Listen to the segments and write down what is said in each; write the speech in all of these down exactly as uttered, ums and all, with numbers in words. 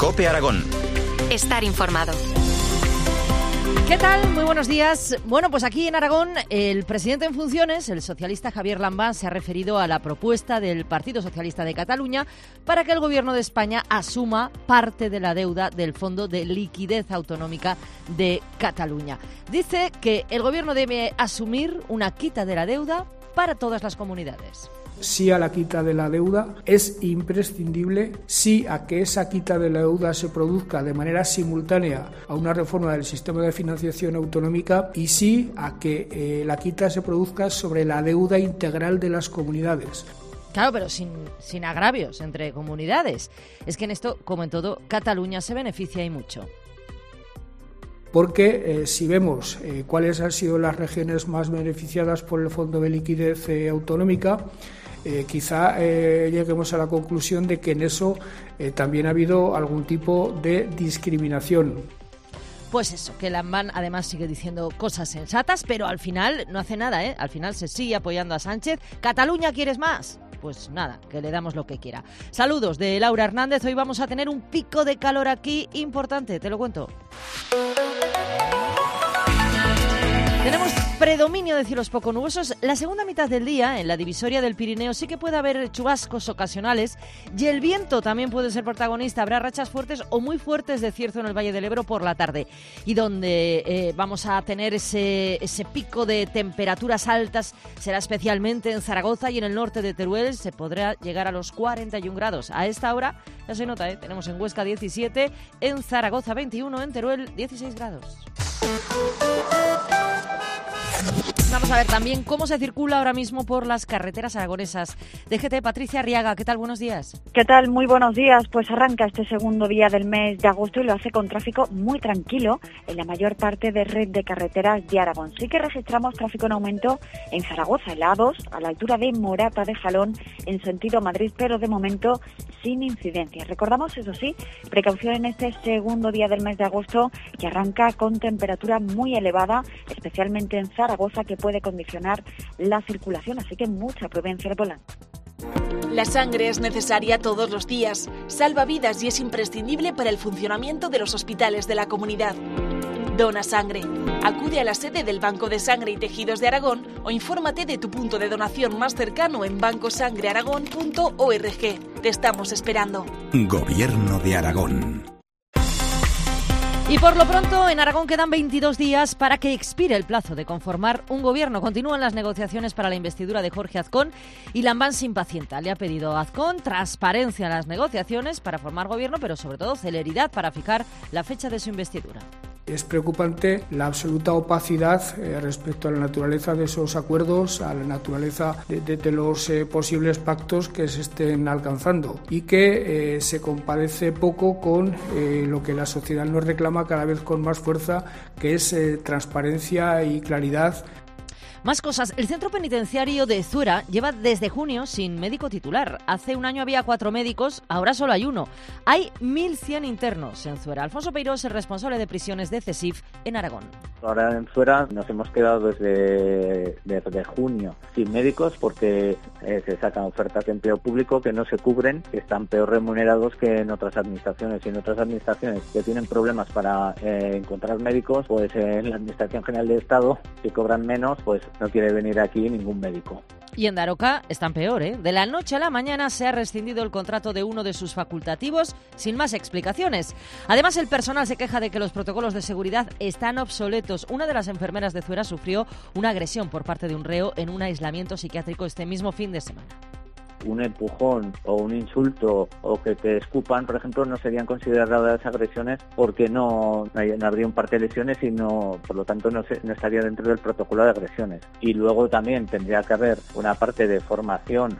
COPE Aragón. Estar informado. ¿Qué tal? Muy buenos días. Bueno, pues aquí en Aragón el presidente en funciones, el socialista Javier Lambán, se ha referido a la propuesta del Partido Socialista de Cataluña para que el Gobierno de España asuma parte de la deuda del Fondo de Liquidez Autonómica de Cataluña. Dice que el Gobierno debe asumir una quita de la deuda para todas las comunidades. Sí a la quita de la deuda, es imprescindible, sí a que esa quita de la deuda se produzca de manera simultánea a una reforma del sistema de financiación autonómica y sí a que eh, la quita se produzca sobre la deuda integral de las comunidades. Claro, pero sin, sin agravios entre comunidades. Es que en esto, como en todo, Cataluña se beneficia y mucho. Porque eh, si vemos eh, cuáles han sido las regiones más beneficiadas por el Fondo de Liquidez eh, Autonómica, eh, quizá eh, lleguemos a la conclusión de que en eso eh, también ha habido algún tipo de discriminación. Pues eso, que Lambán además sigue diciendo cosas sensatas, pero al final no hace nada, ¿eh? Al final se sigue apoyando a Sánchez. ¿Cataluña quieres más? Pues nada, que le damos lo que quiera. Saludos de Laura Hernández. Hoy vamos a tener un pico de calor aquí importante, te lo cuento. Tenemos predominio de cielos poco nubosos. La segunda mitad del día, en la divisoria del Pirineo, sí que puede haber chubascos ocasionales y el viento también puede ser protagonista. Habrá rachas fuertes o muy fuertes de cierzo en el Valle del Ebro por la tarde. Y donde eh, vamos a tener ese, ese pico de temperaturas altas será especialmente en Zaragoza y en el norte de Teruel. Se podrá llegar a los cuarenta y un grados. A esta hora ya se nota, ¿eh? Tenemos en Huesca diecisiete, en Zaragoza veintiuno, en Teruel dieciséis grados. Vamos a ver también cómo se circula ahora mismo por las carreteras aragonesas. D G T, Patricia Arriaga, ¿qué tal? Buenos días. ¿Qué tal? Muy buenos días. Pues arranca este segundo día del mes de agosto y lo hace con tráfico muy tranquilo en la mayor parte de red de carreteras de Aragón. Sí que registramos tráfico en aumento en Zaragoza, en la A dos, a la altura de Morata de Jalón, en sentido Madrid, pero de momento sin incidencias. Recordamos, eso sí, precaución en este segundo día del mes de agosto, que arranca con temperatura muy elevada, especialmente en Zaragoza, que puede condicionar la circulación, así que mucha prudencia al volante. La sangre es necesaria todos los días, salva vidas y es imprescindible para el funcionamiento de los hospitales de la comunidad. Dona sangre. Acude a la sede del Banco de Sangre y Tejidos de Aragón o infórmate de tu punto de donación más cercano en banco sangre aragón punto org. Te estamos esperando. Gobierno de Aragón. Y por lo pronto, en Aragón quedan veintidós días para que expire el plazo de conformar un gobierno. Continúan las negociaciones para la investidura de Jorge Azcón y Lambán se impacienta. Le ha pedido a Azcón transparencia en las negociaciones para formar gobierno, pero sobre todo celeridad para fijar la fecha de su investidura. Es preocupante la absoluta opacidad eh, respecto a la naturaleza de esos acuerdos, a la naturaleza de, de, de los eh, posibles pactos que se estén alcanzando y que eh, se compadece poco con eh, lo que la sociedad nos reclama cada vez con más fuerza, que es eh, transparencia y claridad. Más cosas. El centro penitenciario de Zuera lleva desde junio sin médico titular. Hace un año había cuatro médicos, ahora solo hay uno. Hay mil cien internos en Zuera. Alfonso Peirós, el responsable de prisiones de CESIF en Aragón. Ahora en Zuera nos hemos quedado desde, desde junio sin médicos porque eh, se sacan ofertas de empleo público que no se cubren, que están peor remunerados que en otras administraciones. Y en otras administraciones que tienen problemas para eh, encontrar médicos, pues eh, en la Administración General de Estado, que cobran menos, pues no quiere venir aquí ningún médico. Y en Daroca están peor, ¿eh? De la noche a la mañana se ha rescindido el contrato de uno de sus facultativos sin más explicaciones. Además, el personal se queja de que los protocolos de seguridad están obsoletos. Una de las enfermeras de Zuera sufrió una agresión por parte de un reo en un aislamiento psiquiátrico este mismo fin de semana. Un empujón o un insulto o que te escupan, por ejemplo, no serían consideradas agresiones porque no, no, hay, no habría un parte de lesiones y no, por lo tanto no, se, no estaría dentro del protocolo de agresiones. Y luego también tendría que haber una parte de formación.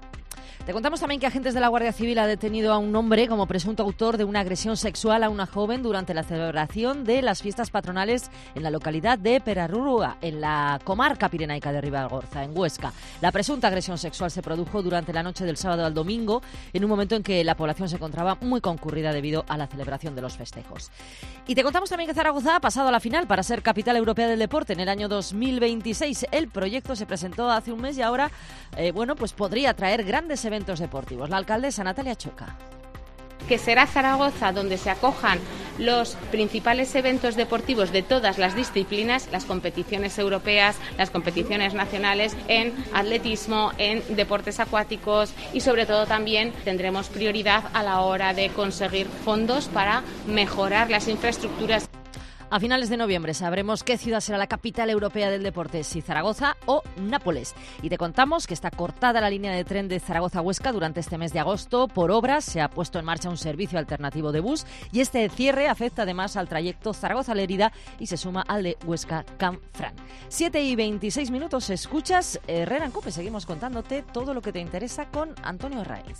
Te contamos también que agentes de la Guardia Civil ha detenido a un hombre como presunto autor de una agresión sexual a una joven durante la celebración de las fiestas patronales en la localidad de Perarrúa, en la comarca pirenaica de Ribagorza, en Huesca. La presunta agresión sexual se produjo durante la noche del sábado al domingo, en un momento en que la población se encontraba muy concurrida debido a la celebración de los festejos. Y te contamos también que Zaragoza ha pasado a la final para ser capital europea del deporte en el año dos mil veintiséis. El proyecto se presentó hace un mes y ahora, eh, bueno, pues podría traer grandes eventos deportivos. La alcaldesa Natalia Chueca. que será Zaragoza donde se acojan los principales eventos deportivos de todas las disciplinas, las competiciones europeas, las competiciones nacionales en atletismo, en deportes acuáticos y sobre todo también tendremos prioridad a la hora de conseguir fondos para mejorar las infraestructuras. A finales de noviembre sabremos qué ciudad será la capital europea del deporte, si Zaragoza o Nápoles. Y te contamos que está cortada la línea de tren de Zaragoza-Huesca durante este mes de agosto. Por obras se ha puesto en marcha un servicio alternativo de bus y este cierre afecta además al trayecto Zaragoza-Lérida y se suma al de Huesca-Canfrán. siete y veintiséis minutos, escuchas Herrera en COPE. Seguimos contándote todo lo que te interesa con Antonio Herraiz.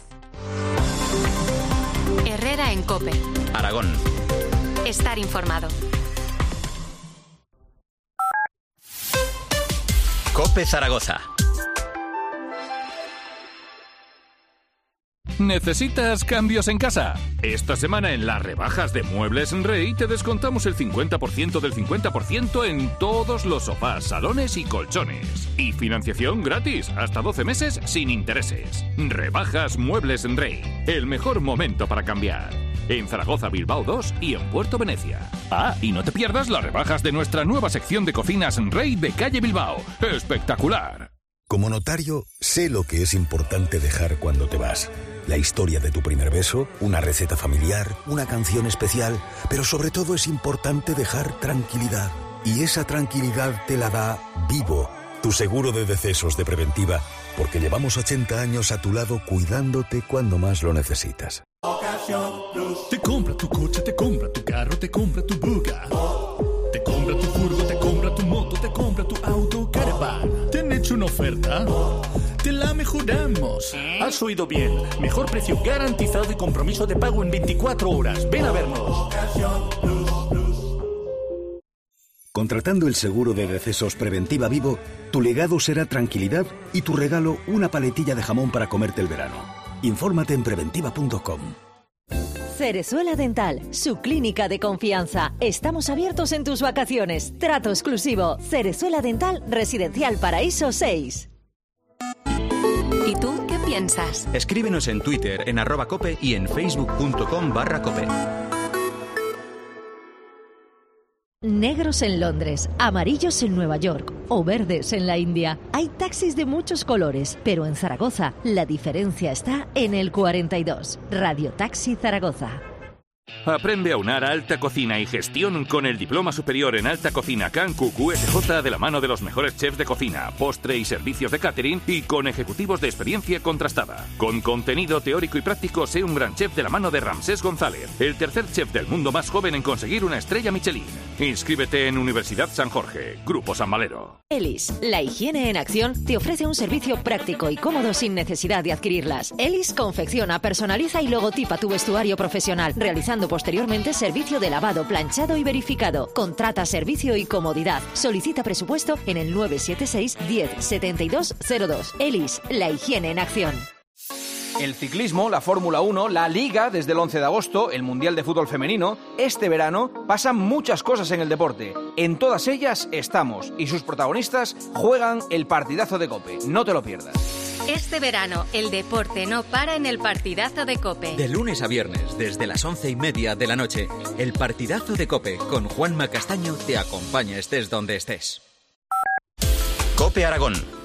Herrera en COPE. Aragón. Estar informado. COPE Zaragoza. ¿Necesitas cambios en casa? Esta semana en las rebajas de Muebles Rey te descontamos el cincuenta por ciento del cincuenta por ciento en todos los sofás, salones y colchones. Y financiación gratis, hasta doce meses sin intereses. Rebajas Muebles Rey, el mejor momento para cambiar. En Zaragoza, Bilbao dos y en Puerto Venecia. Ah, y no te pierdas las rebajas de nuestra nueva sección de cocinas Rey de calle Bilbao. ¡Espectacular! Como notario, sé lo que es importante dejar cuando te vas. La historia de tu primer beso, una receta familiar, una canción especial, pero sobre todo es importante dejar tranquilidad. Y esa tranquilidad te la da Vivo, tu seguro de decesos de Preventiva, porque llevamos ochenta años a tu lado cuidándote cuando más lo necesitas. Te compra tu coche, te compra tu carro, te compra tu buga. Te compra tu furgo, te compra tu moto, te compra tu auto, caravan. ¿Te han hecho una oferta? Te la mejoramos. Has oído bien. Mejor precio garantizado y compromiso de pago en veinticuatro horas. Ven a vernos. Contratando el seguro de decesos Preventiva Vivo, tu legado será tranquilidad y tu regalo una paletilla de jamón para comerte el verano. Infórmate en preventiva punto com. Cerezuela Dental, su clínica de confianza. Estamos abiertos en tus vacaciones. Trato exclusivo. Cerezuela Dental, Residencial Paraíso seis. ¿Y tú qué piensas? Escríbenos en Twitter, en arroba cope y en facebook punto com barra cope. Negros en Londres, amarillos en Nueva York o verdes en la India. Hay taxis de muchos colores, pero en Zaragoza la diferencia está en el cuarenta y dos. Radio Taxi Zaragoza. Aprende a unar alta cocina y gestión con el Diploma Superior en Alta Cocina C A N Q Q S J de la mano de los mejores chefs de cocina, postre y servicios de catering y con ejecutivos de experiencia contrastada. Con contenido teórico y práctico, sé un gran chef de la mano de Ramsés González, el tercer chef del mundo más joven en conseguir una estrella Michelin. Inscríbete en Universidad San Jorge, Grupo San Valero. Elis, la higiene en acción, te ofrece un servicio práctico y cómodo sin necesidad de adquirirlas. Elis confecciona, personaliza y logotipa tu vestuario profesional, realizando posteriormente servicio de lavado, planchado y verificado. Contrata servicio y comodidad. Solicita presupuesto en el nueve siete seis, diez, setenta y dos cero dos. Elis, la higiene en acción. El ciclismo, la Fórmula uno, la Liga desde el once de agosto, el Mundial de Fútbol Femenino. Este verano pasan muchas cosas en el deporte. En todas ellas estamos y sus protagonistas juegan el partidazo de COPE. No te lo pierdas. Este verano, el deporte no para en el partidazo de COPE. De lunes a viernes, desde las once y media de la noche, el partidazo de COPE con Juanma Castaño te acompaña estés donde estés. COPE Aragón.